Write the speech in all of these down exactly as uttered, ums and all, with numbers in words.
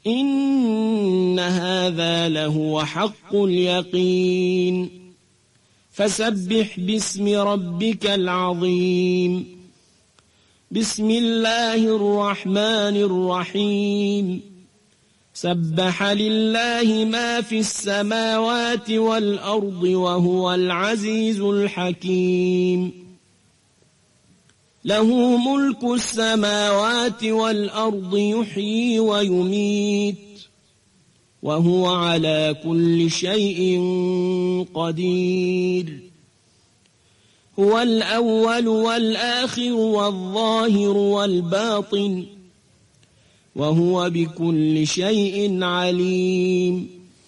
إن هذا لهو حق اليقين فسبح باسم ربك العظيم بسم الله الرحمن الرحيم سبح لله ما في السماوات والأرض وهو العزيز الحكيم له ملك السماوات والأرض يحيي ويميت وهو على كل شيء قدير هو الأول والآخر والظاهر والباطن وهو بكل شيء عليم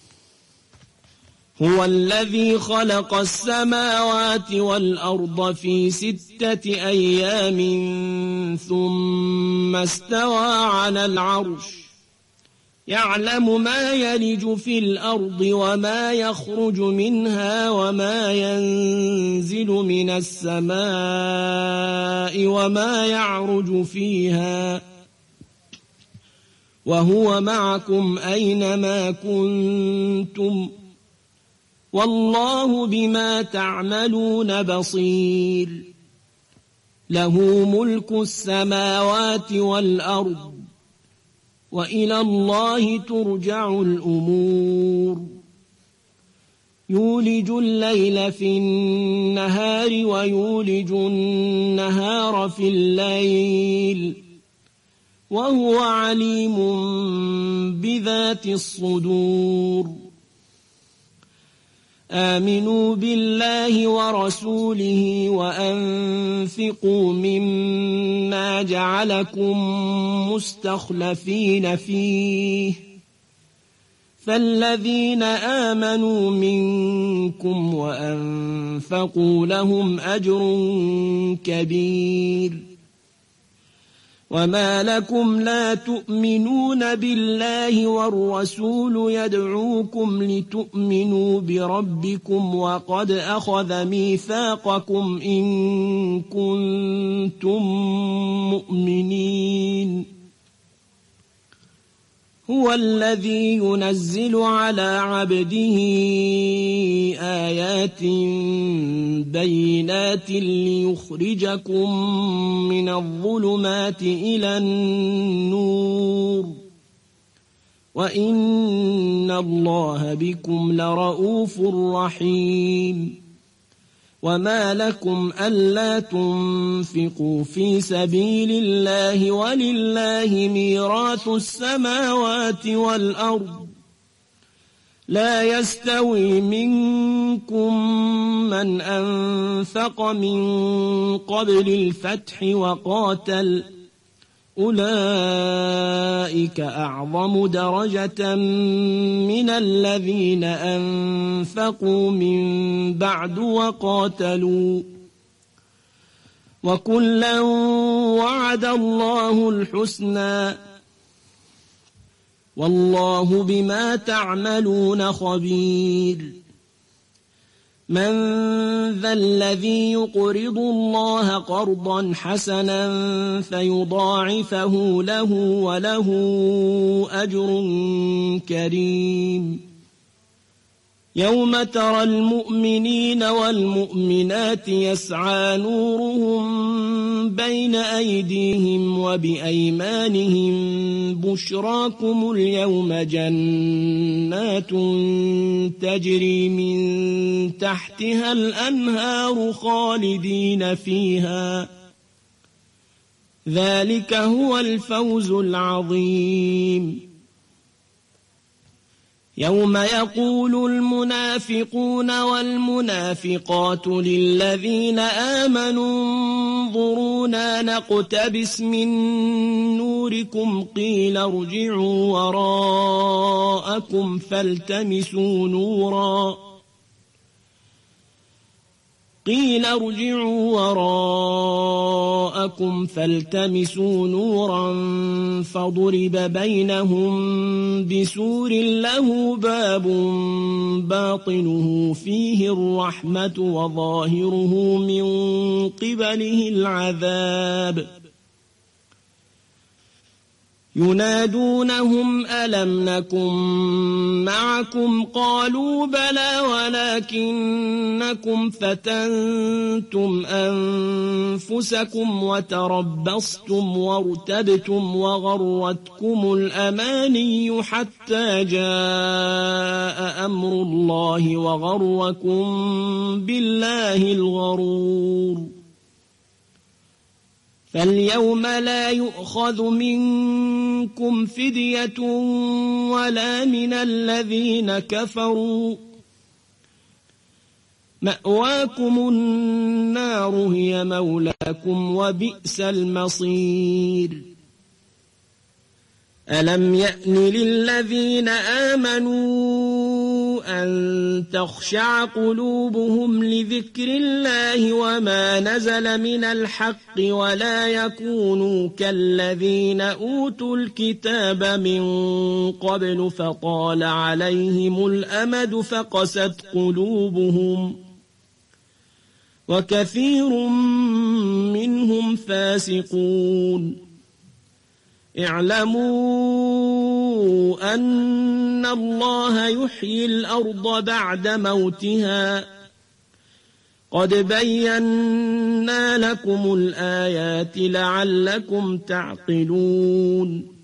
هو الذي خلق السماوات والأرض في ستة أيام ثم استوى على العرش يعلم ما يلج في الأرض وما يخرج منها وما ينزل من السماء وما يعرج فيها وهو معكم أينما كنتم والله بما تعملون بصير له ملك السماوات والأرض وإلى الله ترجع الأمور يولج الليل في النهار ويولج النهار في الليل وهو عليم بذات الصدور آمنوا بالله ورسوله وأنفقوا مما جعلكم مستخلفين فيه فالذين آمنوا منكم وأنفقوا لهم أجر كبير وما لكم لا تؤمنون بالله والرسول يدعوكم لتؤمنوا بربكم وقد أخذ ميثاقكم إن كنتم مؤمنين هو الذي ينزل على عبده آيات بينات ليخرجكم من الظلمات إلى النور وإن الله بكم لرؤوف رحيم وما لكم ألا تنفقوا في سبيل الله ولله ميراث السماوات والأرض لا يستوي منكم من أنفق من قبل الفتح وقاتل أولئك أعظم درجة من الذين أنفقوا من بعد وقاتلوا وكلا وعد الله الحسنى والله بما تعملون خبير من ذا الذي يقرض الله قرضا حسنا فيضاعفه له وله أجر كريم يوم ترى المؤمنين والمؤمنات يسعى نورهم بين أيديهم وبأيمانهم بشراكم اليوم جنات تجري من تحتها الأنهار خالدين فيها ذلك هو الفوز العظيم يوم يقول المنافقون والمنافقات للذين آمنوا انظرونا نقتبس من نوركم قيل ارجعوا وراءكم فالتمسوا نورا قيل ارجعوا وراءكم فالتمسوا نورا فضرب بينهم بسور له باب باطنه فيه الرحمة وظاهره من قبله العذاب ينادونهم ألم نكن معكم قالوا بلى ولكنكم فتنتم أنفسكم وتربصتم وارتبتم وغرتكم الأماني حتى جاء أمر الله وغركم بالله الغرور فاليوم لا يؤخذ منكم فدية ولا من الذين كفروا مأواكم النار هي مولاكم وبئس المصير ألم يأن للذين آمنوا أن تخشع قلوبهم لذكر الله وما نزل من الحق ولا يكونوا كالذين أوتوا الكتاب من قبل فطال عليهم الأمد فقست قلوبهم وكثير منهم فاسقون اعلموا أن الله يحيي الأرض بعد موتها قد بينا لكم الآيات لعلكم تعقلون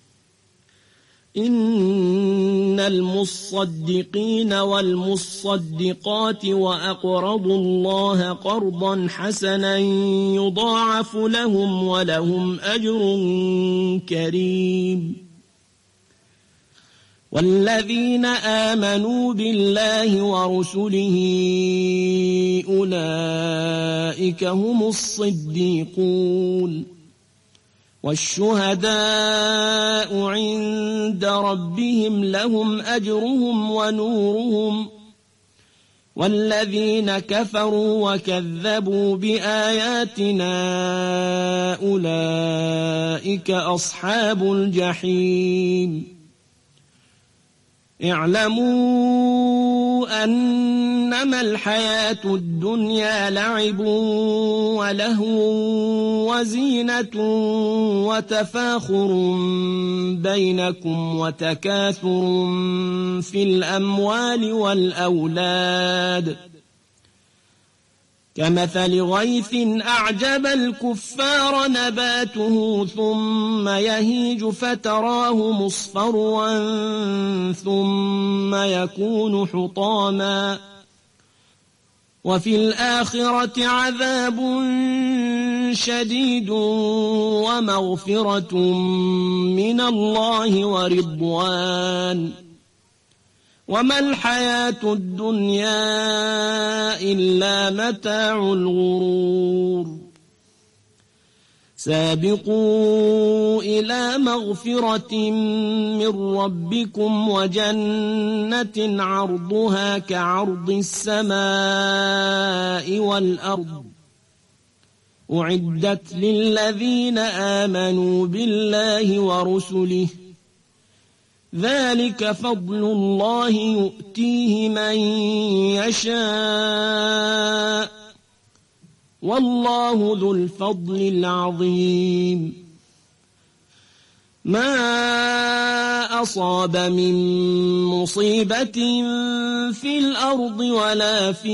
إن المصدقين والمصدقات وأقرضوا الله قرضا حسنا يضاعف لهم ولهم أجر كريم والذين آمنوا بالله ورسله أولئك هم الصديقون والشهداء عند ربهم لهم أجرهم ونورهم والذين كفروا وكذبوا بآياتنا أولئك أصحاب الجحيم اعلموا أنما الحياة الدنيا لعب ولهو وزينة وتفاخر بينكم وتكاثر في الأموال والأولاد كمثل غيث أعجب الكفار نباته ثم يهيج فتراه مصفرا ثم يكون حطاما وفي الآخرة عذاب شديد ومغفرة من الله ورضوان وما الحياة الدنيا إلا متاع الغرور سابقوا إلى مغفرة من ربكم وجنة عرضها كعرض السماء والأرض أعدت للذين آمنوا بالله ورسله ذلك فضل الله يؤتيه من يشاء والله ذو الفضل العظيم ما أصاب من مصيبة في الأرض ولا في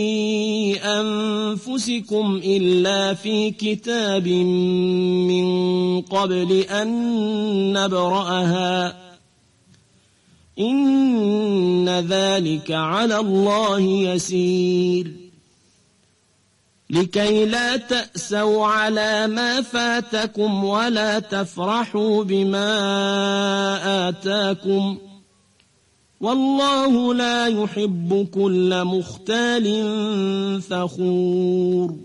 أنفسكم إلا في كتاب من قبل أن نبرأها إن ذلك على الله يسير لكي لا تأسوا على ما فاتكم ولا تفرحوا بما آتاكم والله لا يحب كل مختال فخور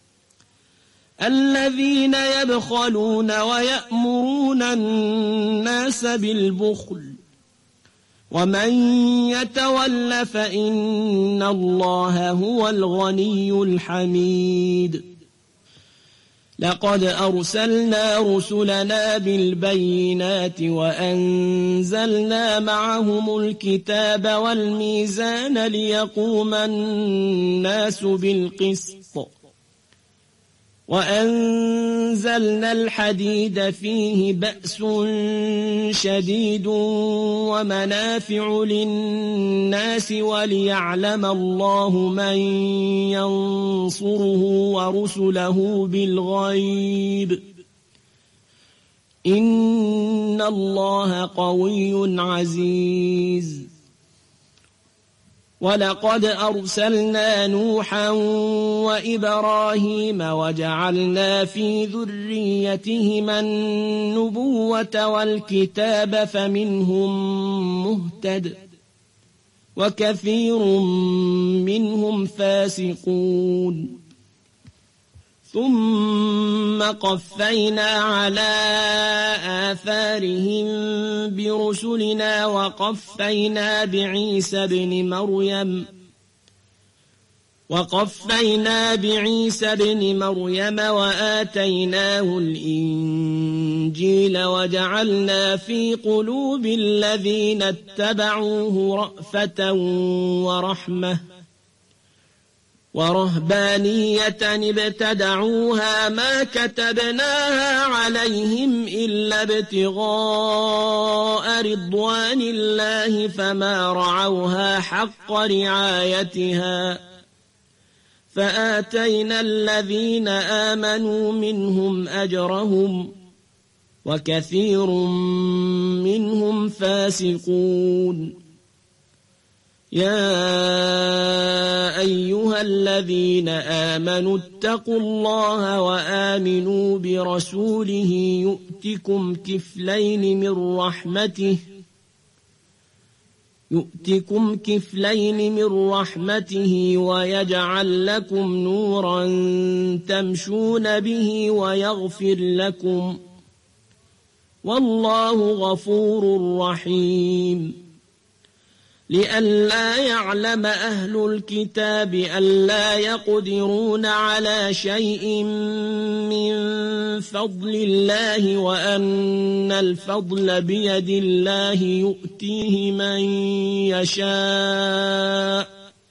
الذين يبخلون ويأمرون الناس بالبخل ومن يتول فإن الله هو الغني الحميد لقد أرسلنا رسلنا بالبينات وأنزلنا معهم الكتاب والميزان ليقوم الناس بالقسط وأنزلنا الحديد فيه بأس شديد ومنافع للناس وليعلم الله من ينصره ورسله بالغيب إن الله قوي عزيز ولقد أرسلنا نوحا وإبراهيم وجعلنا في ذريتهما النبوة والكتاب فمنهم مهتد وكثير منهم فاسقون ثم قفينا على آثارهم برسلنا وقفينا بعيسى بن مريم وقفينا بعيسى بن مريم وآتيناه الإنجيل وجعلنا في قلوب الذين اتبعوه رأفة ورحمة ورهبانية ابتدعوها ما كتبناها عليهم إلا ابتغاء رضوان الله فما رعوها حق رعايتها فآتينا الذين آمنوا منهم أجرهم وكثير منهم فاسقون يا أيها الذين آمنوا اتقوا الله وآمنوا برسوله يؤتكم كفلين من رحمته يؤتكم كفلين من رحمته ويجعل لكم نورا تمشون به ويغفر لكم والله غفور رحيم لئلا يعلم أهل الكتاب ألا يقدرون على شيء من فضل الله وأن الفضل بيد الله يؤتيه من يشاء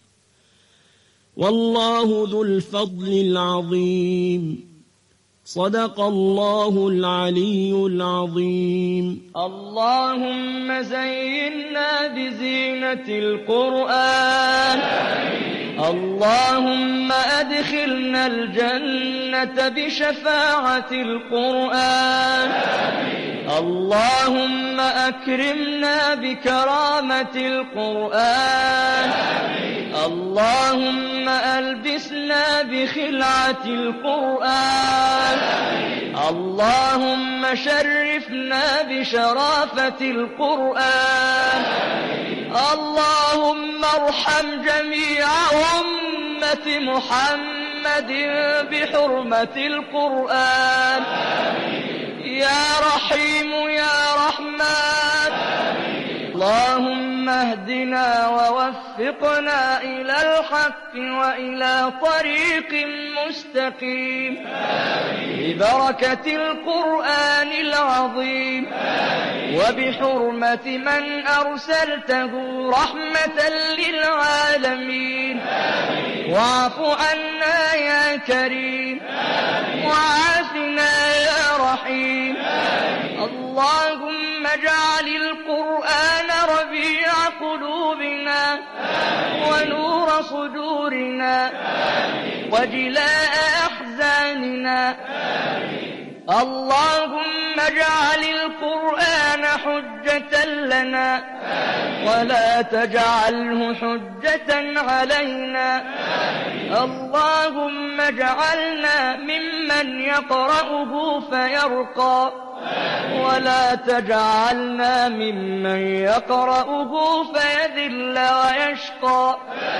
والله ذو الفضل العظيم صدق الله العلي العظيم. اللهم زينا بزينة القرآن. اللهم أدخلنا الجنة بشفاعة القرآن. اللهم أكرمنا بكرامة القرآن. اللهم ألبسنا بخلعة القرآن. اللهم شرفنا بشرافة القرآن. اللهم ارحم جميع أمة محمد بحرمة القرآن. يا رحيم يا رحمن. اللهم اهدنا ووفقنا إلى الحق وإلى طريق مستقيم ببركة القرآن العظيم وبحرمة من أرسلته رحمة للعالمين. واعف عنا يا كريم وعافنا يا رحيم. اللهم اجعل القرآن ربيع قلوبنا ونور صدورنا وجلاء أحزاننا. اللهم اجعل القرآن حجة لنا ولا تجعله حجة علينا. اللهم اجعلنا ممن يقرأه فيرقى ولا تجعلنا ممن يقرأه فيذل ويشقى.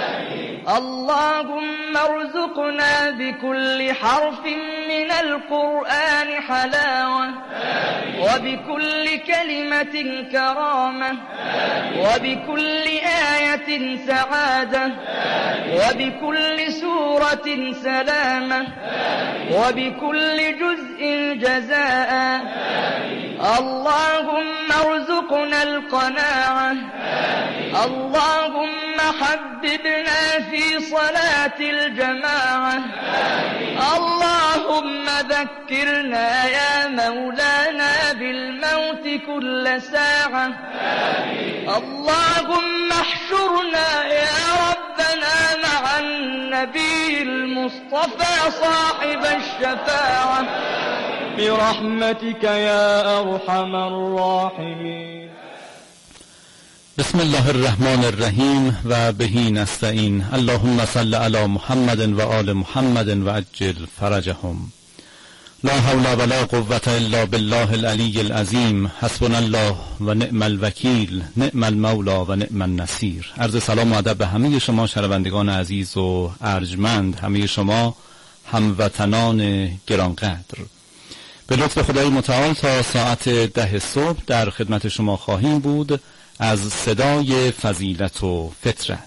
اللهم ارزقنا بكل حرف من القرآن حلاوة وبكل كلمة كرامة وبكل آية سعادة وبكل سورة سلامة وبكل جزء جزاء. اللهم ارزقنا القناعة. اللهم حببنا في صلاة الجماعة. اللهم ذكرنا يا مولانا بالموت كل ساعة. اللهم احشرنا يا ربنا مع النبي المصطفى صاحب الشفاعة برحمتك يا أرحم الراحمين. بسم الله الرحمن الرحیم و بهی نستعین. اللهم صل علی محمد و آل محمد و عجل فرجهم. لا حول ولا قوة الا بالله العلی العظیم. حسبنا الله و نعم الوکیل، نعم المولا و نعم النصیر. عرض سلام و ادب به همه شما شنوندگان عزیز و ارجمند، همه شما هموطنان گرانقدر. به لطف خدای متعال تا ساعت ده صبح در خدمت شما خواهیم بود از صدای فضیلت و فطرت.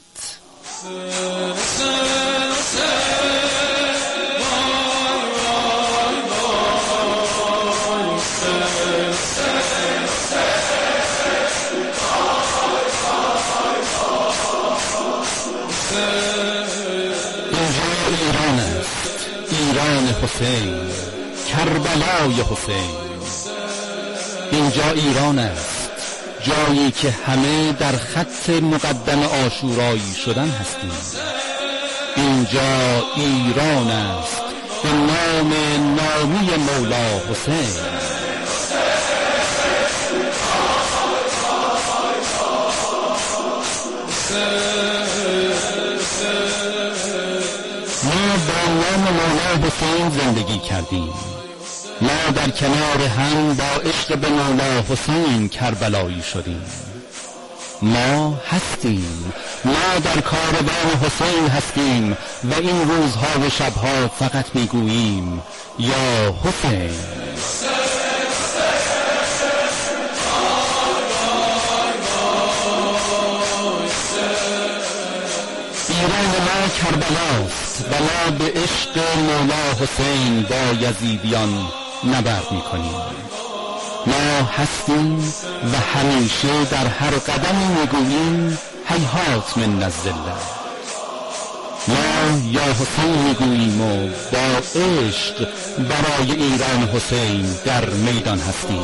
ایران است، ایران حسین، کربلای حسین. اینجا ایران است، جایی که همه در خط مقدم عاشورایی شدن هستیم. اینجا ایران است به نام نامی مولا حسین. ما با نام مولا حسین زندگی کردیم. ما در کنار هم با عشق به مولا حسین کربلایی شدیم. ما هستیم، ما در کاروان حسین هستیم و این روزها و شبها فقط میگوییم یا حسین. ایران ما کربلاست و ما به عشق مولا حسین با یزیدیان نبرد میکنیم. ما هستیم و همیشه در هر قدمی میگوییم هیهات من الذله. ما یا حسین میگوییم و با عشق برای ایران حسین در میدان هستیم.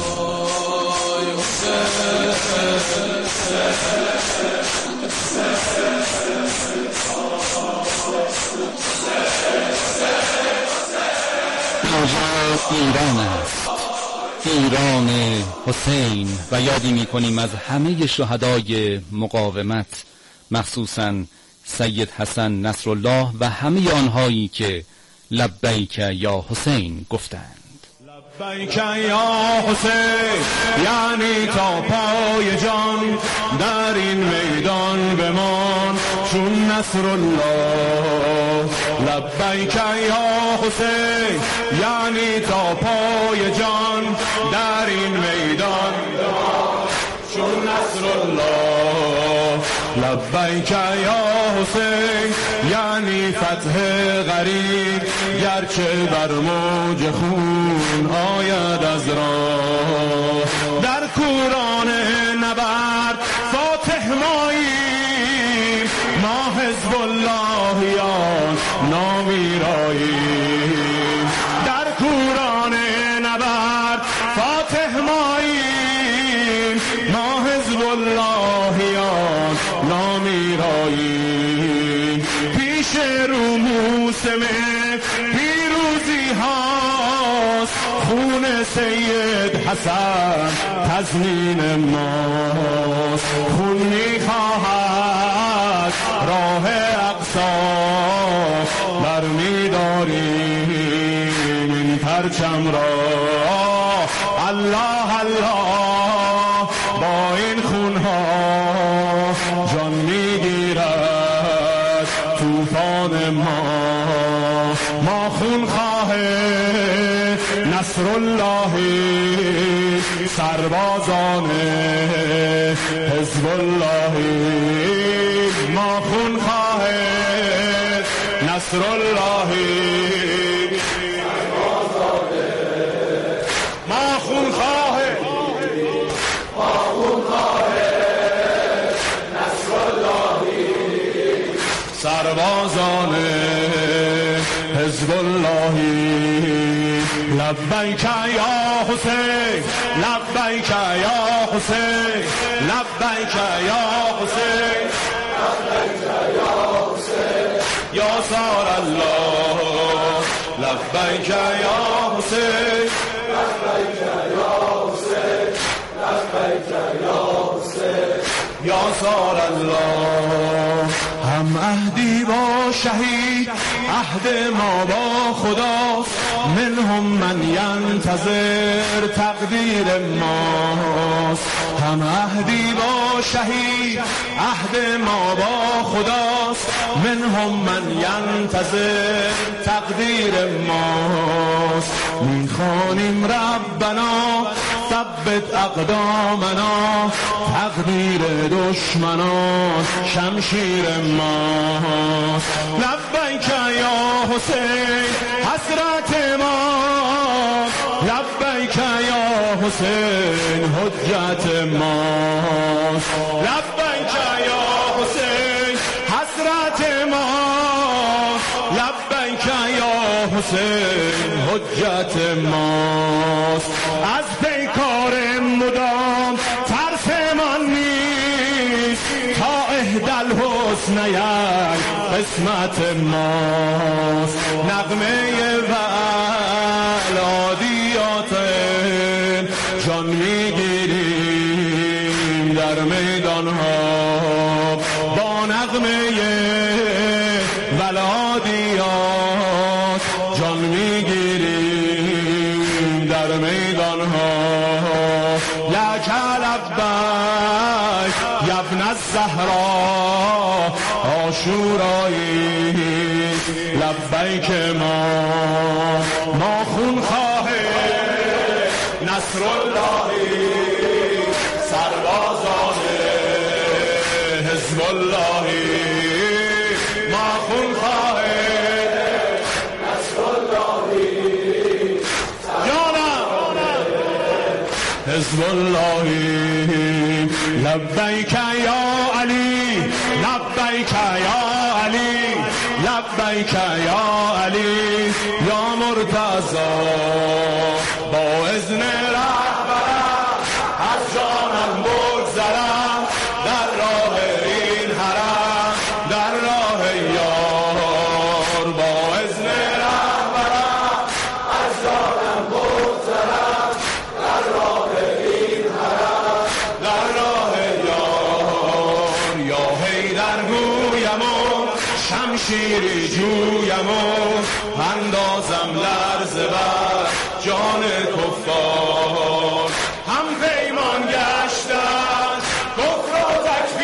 اینجا ایران است، ایران حسین، و یادی میکنیم از همه شهدای مقاومت، مخصوصا سید حسن نصرالله و همه آنهایی که لبیک یا حسین گفتند. لبیک یا حسین یعنی تا پای جان در این میدان بمان چون نصرالله. لبیک یا حسین یعنی تا پای جان در این میدان چون نصرالله. لبیک یا حسین یعنی فتح غریب گرچه بر موج خون آید از راه. در کوران نبرد فاتح ماییم، ما حزب اللهیان نامیراییم. در کوران نبرد فاتح ماییم، ما حزب اللهیان نامیراییم. پیش رو موسم پیروزی هاست، خون سید حسن تضمین ماست. خون میخواهد راه اقصا برمیداریم این پرچم را. الله الله با این خونها جان میگیرد طوفان ما. ما خون خواه نصرالله سربازان حزب الله. ما خون خواه نصرالله سربازان ما خون خواه ما خون خواه نصرالله سربازان حزب اللهی لبیک یا حسین لبیک یا حسین لبیک یا حسین لبیک یا حسین یا سار الله لبیک یا حسین لبیک یا حسین لبیک یا حسین یا سار الله هم عهدی با شهید عهد ما با خداست منهم من ینتظر تقدیر ماست هم عهدی با شهید عهد ما با خداست منهم من ینتظر تقدیر ماست میخوانیم ربنا ثبت اقدامنا تقدیر دشمنان شمشیر ماست لبیک یا حسین حسرت ما لبیک یا حسین حجت ماست لبیک یا حسین حسرت ما لبیک یا حسین حجت ماست از پیکار مدام ترسمان نیست تا اهدل حسنین قسمت ماست نغمه ولادیات جان میگیریم در میدان ها با نغمه ولادیات جان میگیریم در میدان ها لک لبیک یبن الزهرا عاشورایی لبیک ما ما خونخواه نصر اللهی سربازان حزب اللهی ما خونخواه نصر اللهی جانم حزب اللهی لبیک یا علی لبیک یا علی لبیک یا علی یا مرتضی با اذن رهبرم از جانم بگذرم در راه این حرم در راه یار با اذن رهبرم از جانم بگذرم در راه این حرم در راه یار یا حیدر گویم و شمشیری جویم و اندازم لرزه بر جان کفار هم پیمان گشتن کفر و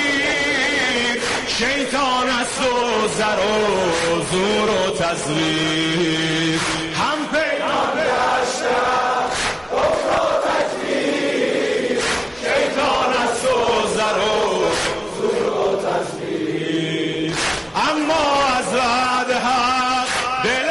تکفیر شیطان است و زر و زور و تزویر هم پیمان گشتن کفر و تکفیر شیطان است و زر و زور و تزویر اما از وعده حق دل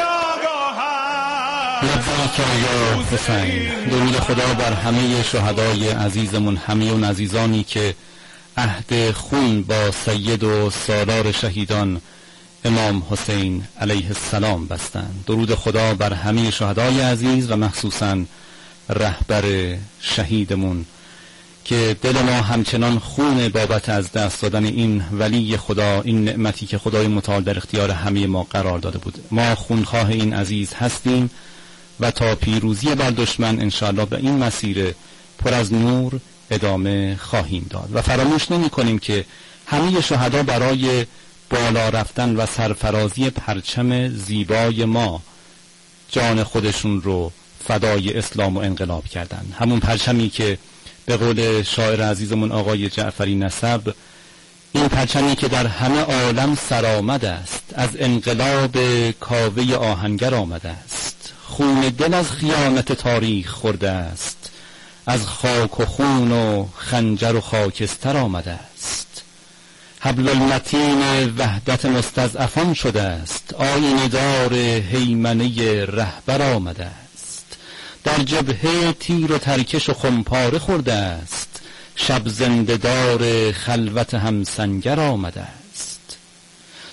آگاهند لبیک یا حسین. درود خدا بر همه شهدای عزیزمون، همه اون عزیزانی که عهد خون با سید و سالار شهیدان امام حسین علیه السلام بستند. درود خدا بر همه شهدای عزیز و مخصوصا رهبر شهیدمون که دل ما همچنان خون بابت از دست دادن این ولی خدا، این نعمتی که خدای متعال در اختیار همه ما قرار داده بود. ما خونخواه این عزیز هستیم و تا پیروزی بر دشمن انشاءالله به این مسیر پر از نور ادامه خواهیم داد و فراموش نمی کنیم که همه شهدا برای بالا رفتن و سرفرازی پرچم زیبای ما جان خودشون رو فدای اسلام و انقلاب کردن. همون پرچمی که به قول شاعر عزیزمون آقای جعفری نسب، این پرچمی که در همه عالم سرآمد است، از انقلاب کاوه آهنگر آمده است، خون دل از خیانت تاریخ خورده است، از خاک و خون و خنجر و خاکستر آمده است، حبل المتین وحدت مستضعفان شده است، آینه دار هیمنه رهبر آمده است، در جبهه تیر و ترکش و خمپاره خورده است، شب زنده دار خلوت همسنگر آمده است.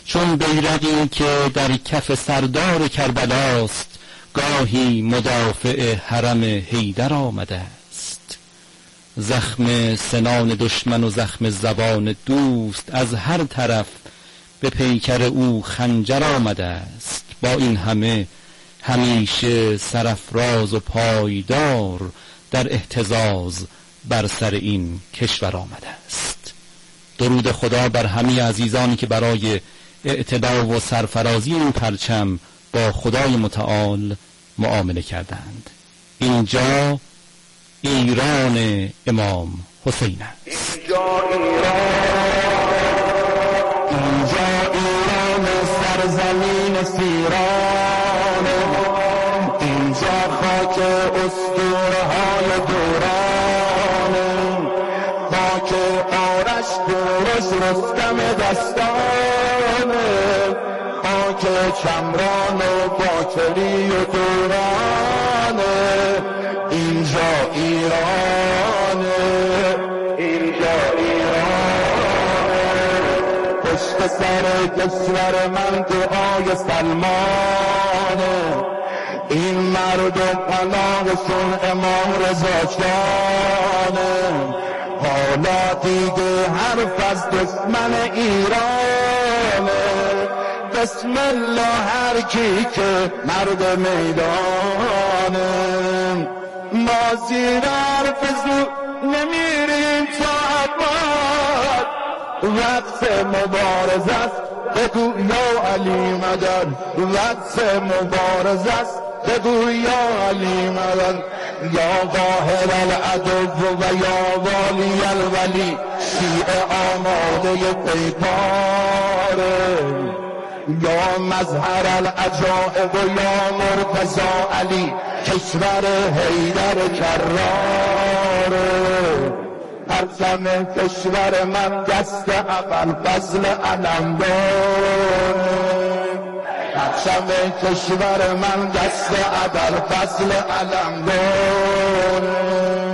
چون بیرقی که در کف سردار کربلاست، گاهی مدافع حرم حیدر آمده است. زخم سنان دشمن و زخم زبان دوست، از هر طرف به پیکر او خنجر آمده است. با این همه همیشه سرافراز و پایدار در اهتزاز بر سر این کشور آمده است. درود خدا بر همه عزیزانی که برای اعتلا و سرفرازی این پرچم با خدای متعال معامله کردند. اینجا ایران امام حسین است. اینجا ایران سرزمین سیران، اینجا خاک اسطوره های دوران، خاک آرش درش رستم دستان، خاک چمران و باکری و دوران. اینجا ایران، اینجا پشت سر کشور من دعای سلمانه، این مردم پناهشون امام رضا جانه. حالا دیگه حرف از دشمن ایرانه، بسم الله هر کی که مرد میدانه. ما زیر حرف زور نمیریم تا ابد، وقت مبارزه است بگو یا علی مدد، وقت مبارزه است بگو یا علی مدد. یا قاهر العدو و یا والی الولی، شیعه آماده پیکاره. یا مظهر العجائب و یا مرتضی علی، کشور حیدر کراره. پرچم کشور من دست اول فضل علمداره، پرچم کشور من دست اول فضل علمداره.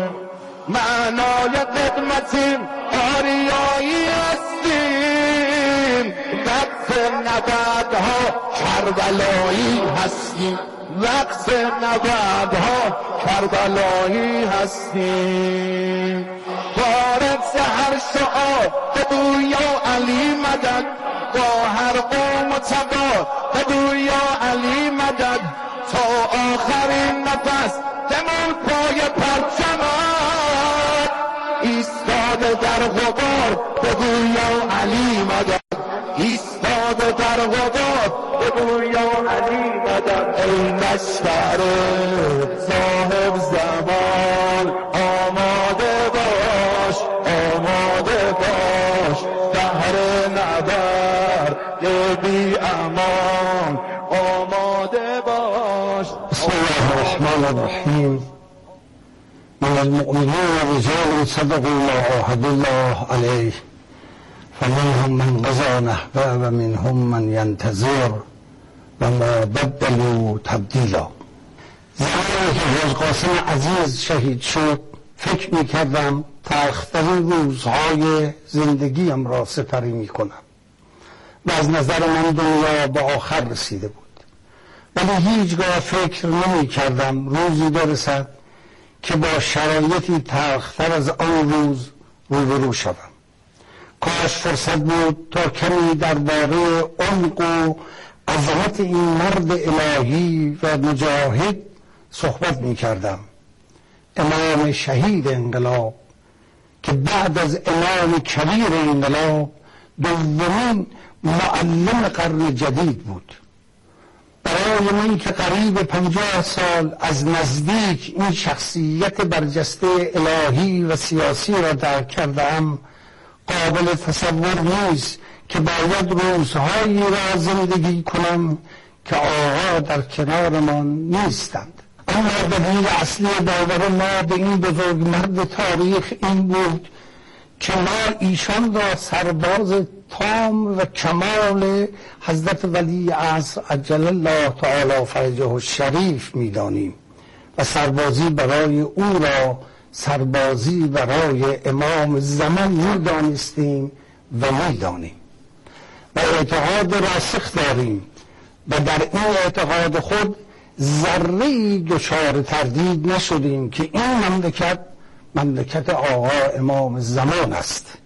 معنای قدمتیم آریایی هستیم، وقت نبردها کربلایی هستیم، وقت نبردها کربلایی هستیم. فارغ سحر شعار بگو یا علی مدد، با هر قوم و تبار بگو یا علی مدد. تا آخرین نفس دمون پای پرچمت، ایستاده در غبار بگو یا علی مدد، ایستاده در غبار بگو یا علی مدد. ای لشکر صاحب زمان آماده باش، آماده باش، بهر نبرد بی امان آماده باش. بسم الله الرحمن الرحیم. من المؤمنین رجال صدقوا ما عاهدوا الله علیه، فمنهم من قضى نحبه و منهم من ینتظر و ما بدلوا تبدیلا. زمانی که حاج قاسم عزیز شهید شد فکر می کردم تلخترین روزهای زندگیم را سپری می کنم و از نظر من دنیا به آخر رسیده بود، ولی هیچگاه فکر نمی کردم روزی برسد که با شرایطی تلختر از آن روز روبرو شدم. کاش فرصت بود تا کمی درباره عمق و عظمت این مرد الهی و مجاهد صحبت می کردم. امام شهید انقلاب که بعد از امام کبیر انقلاب دومین معلم قرن جدید بود. برای من که قریب پنجاه سال از نزدیک این شخصیت برجسته الهی و سیاسی را درک کردم، قابل تصور نیست که باید روزهایی را زندگی کنم که آقا در کنارمان نیستند. اما دلیل اصلی باور ما به این بزرگ مرد تاریخ این بود که ما ایشان را سرباز تام و کمال حضرت ولی عصر عجل الله تعالی فرجه الشریف می‌دانیم و سربازی برای او را سربازی برای امام زمان می‌دانستیم و می‌دانیم. و اعتقاد راسخ داریم و در این اعتقاد خود ذره‌ای دچار تردید نشدیم که این مملکت مملکت آقا امام زمان است